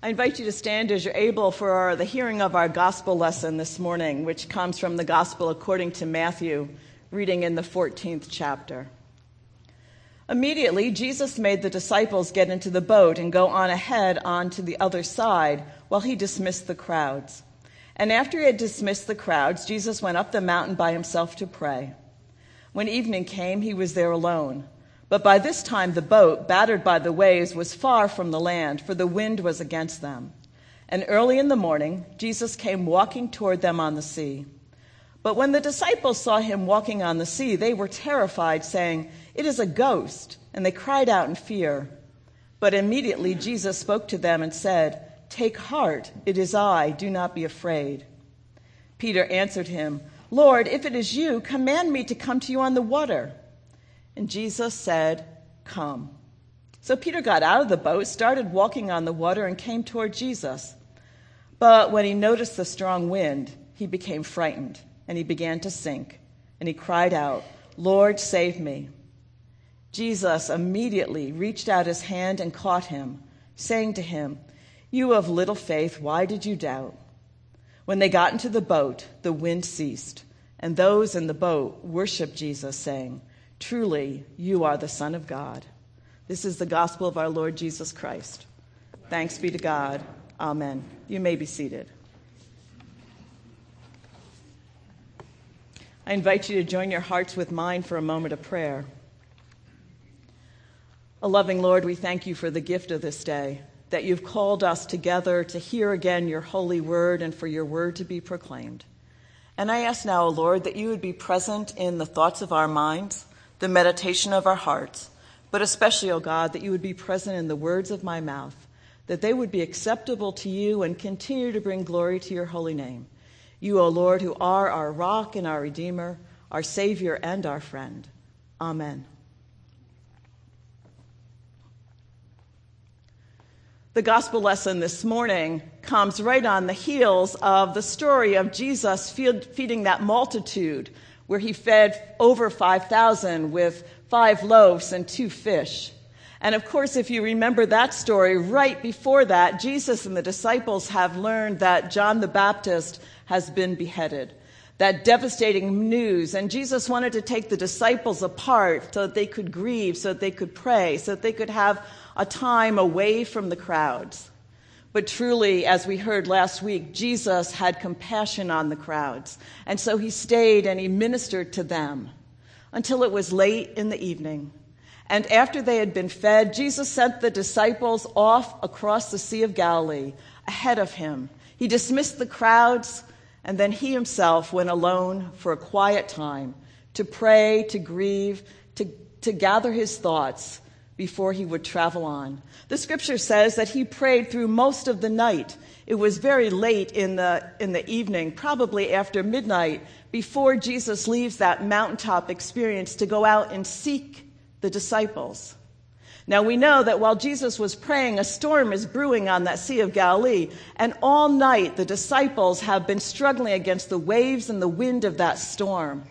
I invite you to stand as you're able for the hearing of our gospel lesson this morning, which comes from the gospel according to Matthew, reading in the 14th chapter. Immediately, Jesus made the disciples get into the boat and go on ahead onto the other side while he dismissed the crowds. And after he had dismissed the crowds, Jesus went up the mountain by himself to pray. When evening came, he was there alone. But by this time the boat, battered by the waves, was far from the land, for the wind was against them. And early in the morning, Jesus came walking toward them on the sea. But when the disciples saw him walking on the sea, they were terrified, saying, "It is a ghost," and they cried out in fear. But immediately Jesus spoke to them and said, "Take heart, it is I, do not be afraid." Peter answered him, "Lord, if it is you, command me to come to you on the water." And Jesus said, "Come." So Peter got out of the boat, started walking on the water, and came toward Jesus. But when he noticed the strong wind, he became frightened, and he began to sink. And he cried out, "Lord, save me." Jesus immediately reached out his hand and caught him, saying to him, "You of little faith, why did you doubt?" When they got into the boat, the wind ceased, and those in the boat worshiped Jesus, saying, "Truly, you are the Son of God." This is the gospel of our Lord Jesus Christ. Thanks be to God. Amen. You may be seated. I invite you to join your hearts with mine for a moment of prayer. O loving Lord, we thank you for the gift of this day, that you've called us together to hear again your holy word and for your word to be proclaimed. And I ask now, O Lord, that you would be present in the thoughts of our minds, the meditation of our hearts, but especially, O God, that you would be present in the words of my mouth, that they would be acceptable to you and continue to bring glory to your holy name. You, O Lord, who are our rock and our Redeemer, our Savior and our friend. Amen. The gospel lesson this morning comes right on the heels of the story of Jesus feeding that multitude, where he fed over 5,000 with 5 loaves and 2 fish. And of course, if you remember that story, right before that, Jesus and the disciples have learned that John the Baptist has been beheaded. That devastating news. And Jesus wanted to take the disciples apart so that they could grieve, so that they could pray, so that they could have a time away from the crowds. But truly, as we heard last week, Jesus had compassion on the crowds. And so he stayed and he ministered to them until it was late in the evening. And after they had been fed, Jesus sent the disciples off across the Sea of Galilee ahead of him. He dismissed the crowds, and then he himself went alone for a quiet time to pray, to grieve, to gather his thoughts before he would travel on. The scripture says that he prayed through most of the night. It was very late in the evening, probably after midnight, before Jesus leaves that mountaintop experience to go out and seek the disciples. Now we know that while Jesus was praying, a storm is brewing on that Sea of Galilee, and all night the disciples have been struggling against the waves and the wind of that storm.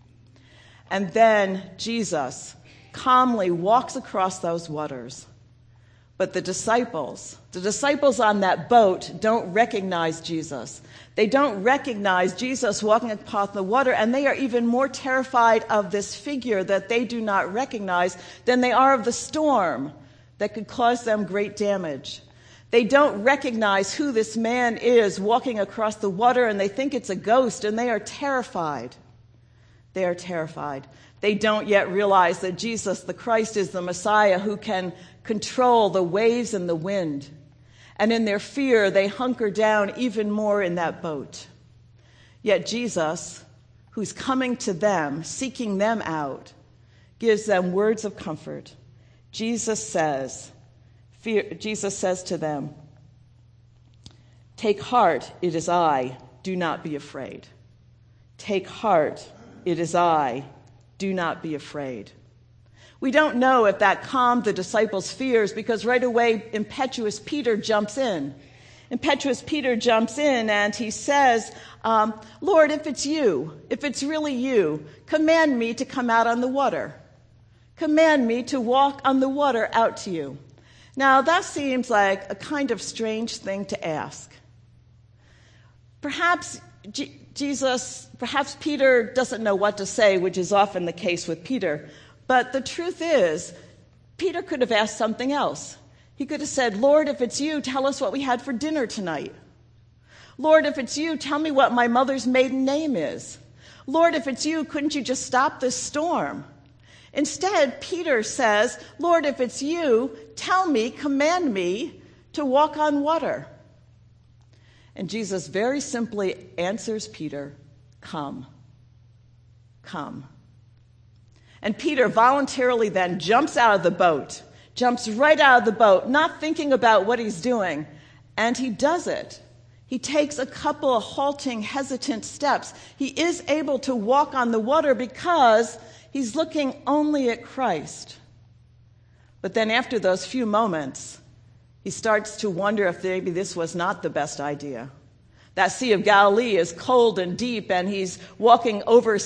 And then Jesus calmly walks across those waters. But the disciples on that boat don't recognize Jesus. They don't recognize Jesus walking upon the water, and they are even more terrified of this figure that they do not recognize than they are of the storm that could cause them great damage. They don't recognize who this man is walking across the water, and they think it's a ghost, and they are terrified. They are terrified. They don't yet realize that Jesus, the Christ, is the Messiah who can control the waves and the wind. And in their fear, they hunker down even more in that boat. Yet Jesus, who's coming to them, seeking them out, gives them words of comfort. Jesus says to them, "Take heart, it is I, do not be afraid." Take heart, it is I, do not be afraid. We don't know if that calmed the disciples' fears, because right away impetuous Peter jumps in. Impetuous Peter jumps in and he says, "Lord, if it's you, if it's really you, command me to come out on the water. Command me to walk on the water out to you." Now, that seems like a kind of strange thing to ask. Perhaps Peter doesn't know what to say, which is often the case with Peter. But the truth is, Peter could have asked something else. He could have said, Lord, if it's you, tell us what we had for dinner tonight. Lord, if it's you, tell me what my mother's maiden name is. Lord, if it's you, couldn't you just stop this storm? Instead, Peter says, Lord, if it's you, tell me, command me to walk on water. And Jesus very simply answers Peter, come, come. And Peter voluntarily then jumps out of the boat, jumps right out of the boat, not thinking about what he's doing. And he does it. He takes a couple of halting, hesitant steps. He is able to walk on the water because he's looking only at Christ. But then after those few moments, he starts to wonder if maybe this was not the best idea. That Sea of Galilee is cold and deep, and he's walking over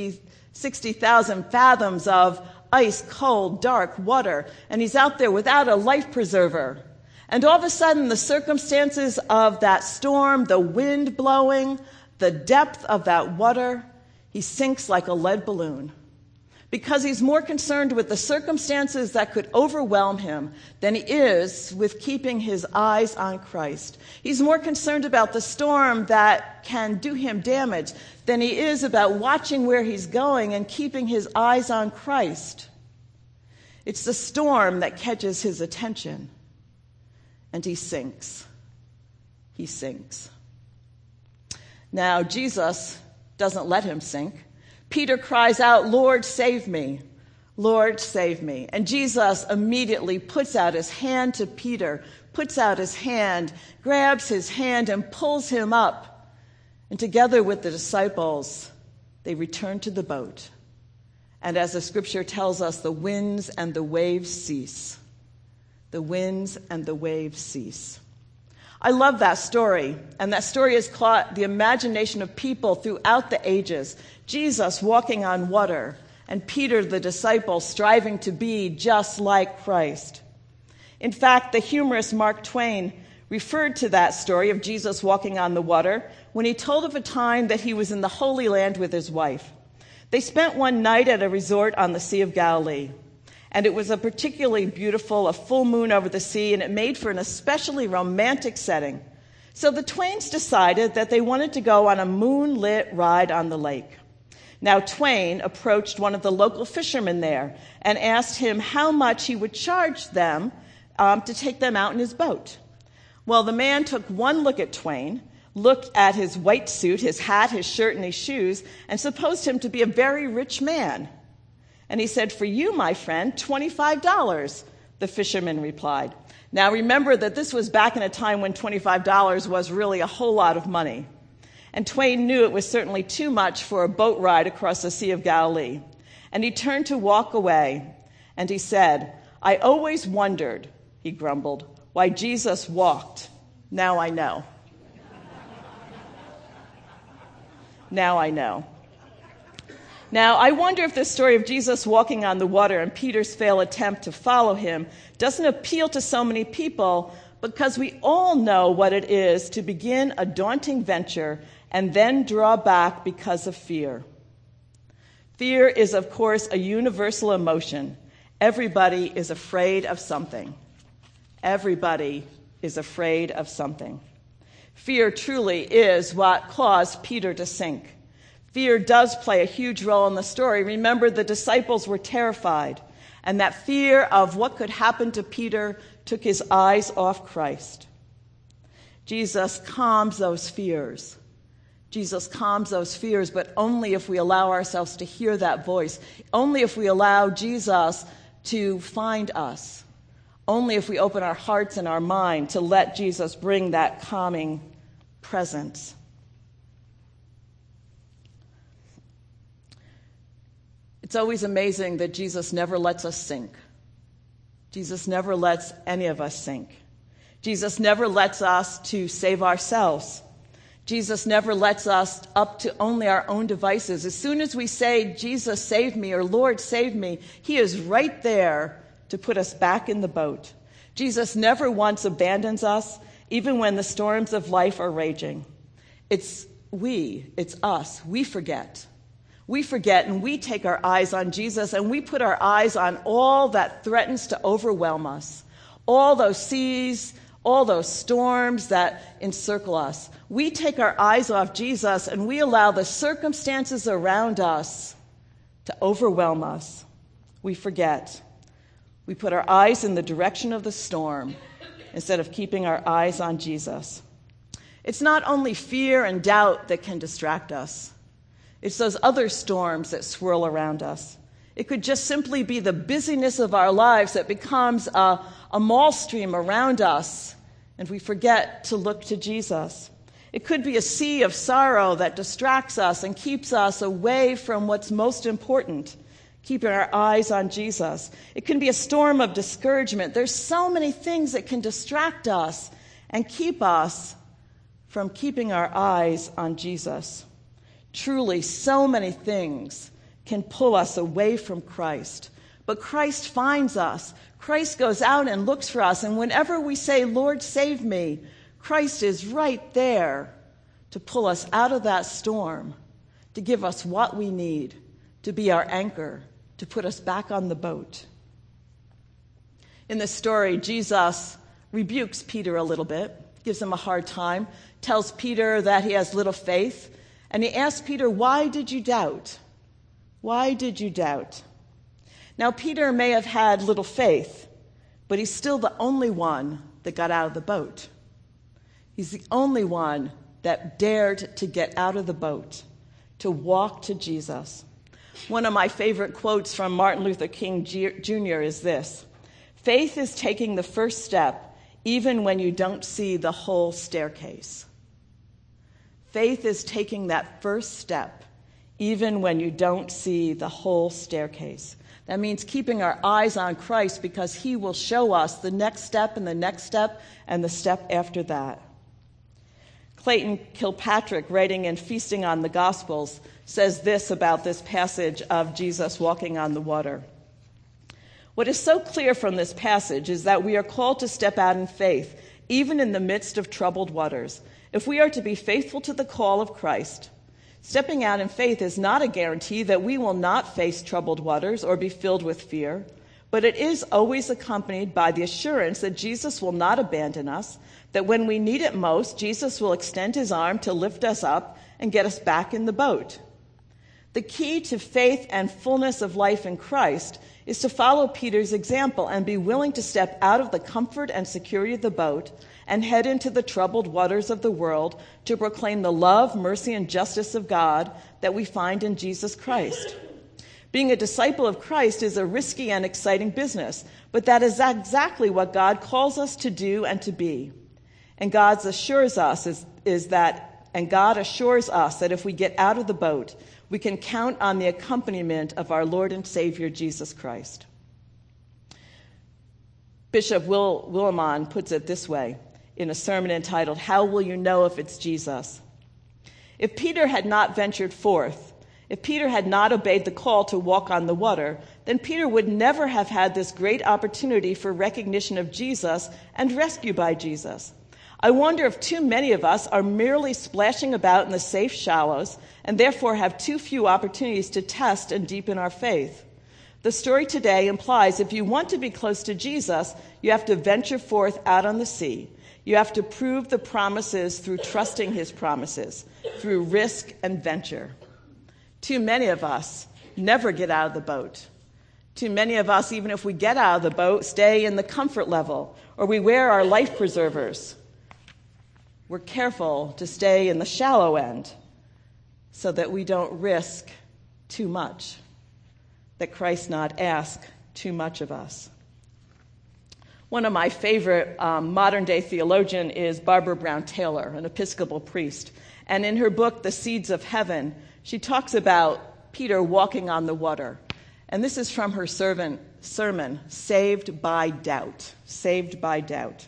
60,000 fathoms of ice, cold, dark water, and he's out there without a life preserver. And all of a sudden, the circumstances of that storm, the wind blowing, the depth of that water, he sinks like a lead balloon. Because he's more concerned with the circumstances that could overwhelm him than he is with keeping his eyes on Christ. He's more concerned about the storm that can do him damage than he is about watching where he's going and keeping his eyes on Christ. It's the storm that catches his attention. And he sinks. He sinks. Now, Jesus doesn't let him sink. Peter cries out, Lord, save me. Lord, save me. And Jesus immediately puts out his hand to Peter, puts out his hand, grabs his hand, and pulls him up. And together with the disciples, they return to the boat. And as the scripture tells us, the winds and the waves cease. The winds and the waves cease. I love that story, and that story has caught the imagination of people throughout the ages. Jesus walking on water, and Peter the disciple striving to be just like Christ. In fact, the humorist Mark Twain referred to that story of Jesus walking on the water when he told of a time that he was in the Holy Land with his wife. They spent one night at a resort on the Sea of Galilee. And it was a particularly beautiful, a full moon over the sea, and it made for an especially romantic setting. So the Twains decided that they wanted to go on a moonlit ride on the lake. Now Twain approached one of the local fishermen there and asked him how much he would charge them to take them out in his boat. Well, the man took one look at Twain, looked at his white suit, his hat, his shirt, and his shoes, and supposed him to be a very rich man. And he said, for you, my friend, $25, the fisherman replied. Now remember that this was back in a time when $25 was really a whole lot of money. And Twain knew it was certainly too much for a boat ride across the Sea of Galilee. And he turned to walk away, and he said, I always wondered, he grumbled, why Jesus walked. Now I know. Now I know. Now, I wonder if the story of Jesus walking on the water and Peter's failed attempt to follow him doesn't appeal to so many people because we all know what it is to begin a daunting venture and then draw back because of fear. Fear is, of course, a universal emotion. Everybody is afraid of something. Everybody is afraid of something. Fear truly is what caused Peter to sink. Fear does play a huge role in the story. Remember, the disciples were terrified, and that fear of what could happen to Peter took his eyes off Christ. Jesus calms those fears. Jesus calms those fears, but only if we allow ourselves to hear that voice. Only if we allow Jesus to find us. Only if we open our hearts and our mind to let Jesus bring that calming presence. It's always amazing that Jesus never lets us sink. Jesus never lets any of us sink. Jesus never lets us to save ourselves. Jesus never lets us up to only our own devices. As soon as we say, Jesus, save me, or Lord, save me, he is right there to put us back in the boat. Jesus never once abandons us, even when the storms of life are raging. It's us. We forget. We forget and we take our eyes on Jesus and we put our eyes on all that threatens to overwhelm us. All those seas, all those storms that encircle us. We take our eyes off Jesus and we allow the circumstances around us to overwhelm us. We forget. We put our eyes in the direction of the storm instead of keeping our eyes on Jesus. It's not only fear and doubt that can distract us. It's those other storms that swirl around us. It could just simply be the busyness of our lives that becomes a maelstrom around us, and we forget to look to Jesus. It could be a sea of sorrow that distracts us and keeps us away from what's most important, keeping our eyes on Jesus. It can be a storm of discouragement. There's so many things that can distract us and keep us from keeping our eyes on Jesus. Truly, so many things can pull us away from Christ. But Christ finds us. Christ goes out and looks for us. And whenever we say, Lord, save me, Christ is right there to pull us out of that storm, to give us what we need, to be our anchor, to put us back on the boat. In this story, Jesus rebukes Peter a little bit, gives him a hard time, tells Peter that he has little faith, and he asks Peter, why did you doubt? Why did you doubt? Now, Peter may have had little faith, but he's still the only one that got out of the boat. He's the only one that dared to get out of the boat, to walk to Jesus. One of my favorite quotes from Martin Luther King Jr. is this: faith is taking the first step even when you don't see the whole staircase. Faith is taking that first step even when you don't see the whole staircase. That means keeping our eyes on Christ because he will show us the next step and the next step and the step after that. Clayton Kilpatrick, writing in Feasting on the Gospels, says this about this passage of Jesus walking on the water. What is so clear from this passage is that we are called to step out in faith, even in the midst of troubled waters, if we are to be faithful to the call of Christ. Stepping out in faith is not a guarantee that we will not face troubled waters or be filled with fear, but it is always accompanied by the assurance that Jesus will not abandon us, that when we need it most, Jesus will extend his arm to lift us up and get us back in the boat. The key to faith and fullness of life in Christ is to follow Peter's example and be willing to step out of the comfort and security of the boat and head into the troubled waters of the world to proclaim the love, mercy, and justice of God that we find in Jesus Christ. Being a disciple of Christ is a risky and exciting business, but that is exactly what God calls us to do and to be. And God assures us that if we get out of the boat, we can count on the accompaniment of our Lord and Savior, Jesus Christ. Bishop Will Willimon puts it this way in a sermon entitled, "How Will You Know If It's Jesus?" If Peter had not ventured forth, if Peter had not obeyed the call to walk on the water, then Peter would never have had this great opportunity for recognition of Jesus and rescue by Jesus. I wonder if too many of us are merely splashing about in the safe shallows and therefore have too few opportunities to test and deepen our faith. The story today implies if you want to be close to Jesus, you have to venture forth out on the sea. You have to prove the promises through trusting his promises, through risk and venture. Too many of us never get out of the boat. Too many of us, even if we get out of the boat, stay in the comfort level, or we wear our life preservers. We're careful to stay in the shallow end so that we don't risk too much, that Christ not ask too much of us. One of my favorite modern-day theologian is Barbara Brown Taylor, an Episcopal priest. And in her book, The Seeds of Heaven, she talks about Peter walking on the water. And this is from her sermon, Saved by Doubt. Saved by Doubt.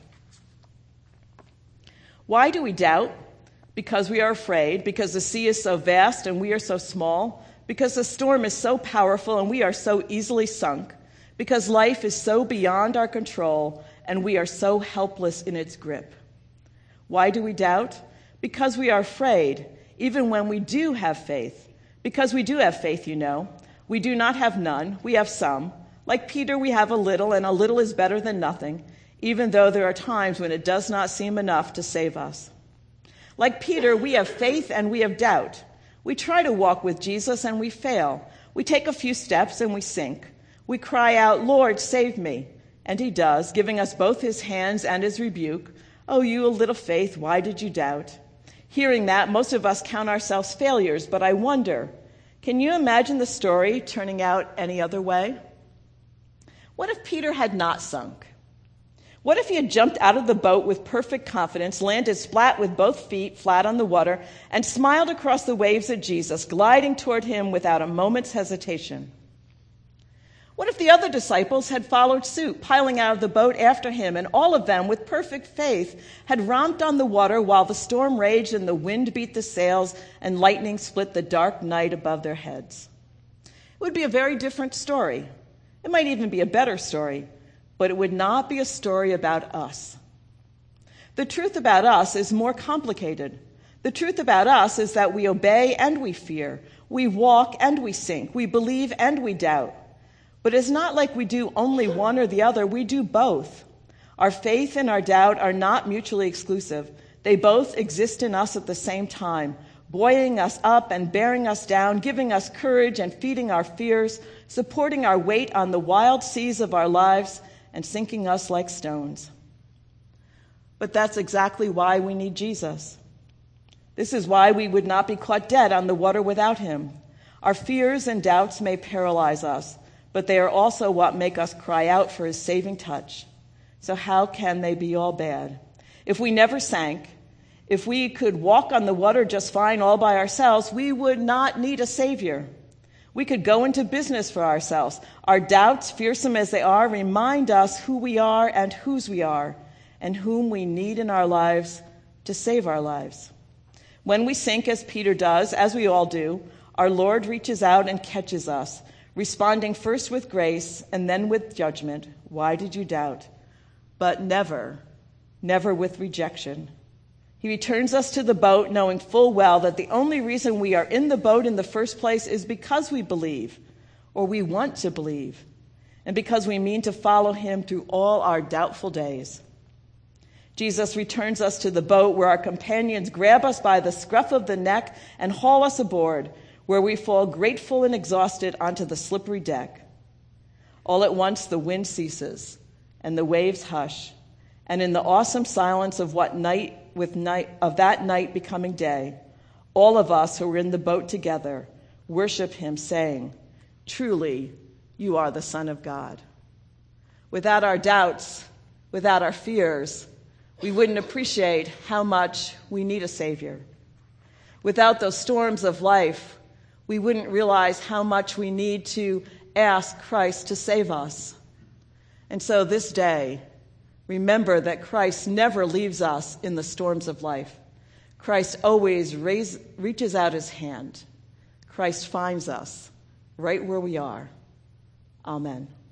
Why do we doubt? Because we are afraid, because the sea is so vast and we are so small, because the storm is so powerful and we are so easily sunk, because life is so beyond our control, and we are so helpless in its grip. Why do we doubt? Because we are afraid, even when we do have faith. Because we do have faith, you know. We do not have none, we have some. Like Peter, we have a little, and a little is better than nothing, even though there are times when it does not seem enough to save us. Like Peter, we have faith and we have doubt. We try to walk with Jesus and we fail. We take a few steps and we sink. We cry out, "Lord, save me." And he does, giving us both his hands and his rebuke. "Oh, you of little faith, why did you doubt?" Hearing that, most of us count ourselves failures, but I wonder, can you imagine the story turning out any other way? What if Peter had not sunk? What if he had jumped out of the boat with perfect confidence, landed flat with both feet flat on the water, and smiled across the waves at Jesus, gliding toward him without a moment's hesitation? What if the other disciples had followed suit, piling out of the boat after him, and all of them, with perfect faith, had romped on the water while the storm raged and the wind beat the sails and lightning split the dark night above their heads? It would be a very different story. It might even be a better story, but it would not be a story about us. The truth about us is more complicated. The truth about us is that we obey and we fear. We walk and we sink. We believe and we doubt. But it's not like we do only one or the other. We do both. Our faith and our doubt are not mutually exclusive. They both exist in us at the same time, buoying us up and bearing us down, giving us courage and feeding our fears, supporting our weight on the wild seas of our lives, and sinking us like stones. But that's exactly why we need Jesus. This is why we would not be caught dead on the water without him. Our fears and doubts may paralyze us, but they are also what make us cry out for his saving touch. So how can they be all bad? If we never sank, if we could walk on the water just fine all by ourselves, we would not need a savior. We could go into business for ourselves. Our doubts, fearsome as they are, remind us who we are and whose we are, and whom we need in our lives to save our lives. When we sink, as Peter does, as we all do, our Lord reaches out and catches us, responding first with grace and then with judgment. Why did you doubt? But never, never with rejection. He returns us to the boat, knowing full well that the only reason we are in the boat in the first place is because we believe, or we want to believe, and because we mean to follow him through all our doubtful days. Jesus returns us to the boat where our companions grab us by the scruff of the neck and haul us aboard, where we fall grateful and exhausted onto the slippery deck. All at once the wind ceases and the waves hush, and in the awesome silence of that night becoming day, all of us who were in the boat together worship him, saying, "Truly, you are the Son of God." Without our doubts, without our fears, we wouldn't appreciate how much we need a Savior. Without those storms of life, we wouldn't realize how much we need to ask Christ to save us. And so this day, remember that Christ never leaves us in the storms of life. Christ always reaches out his hand. Christ finds us right where we are. Amen.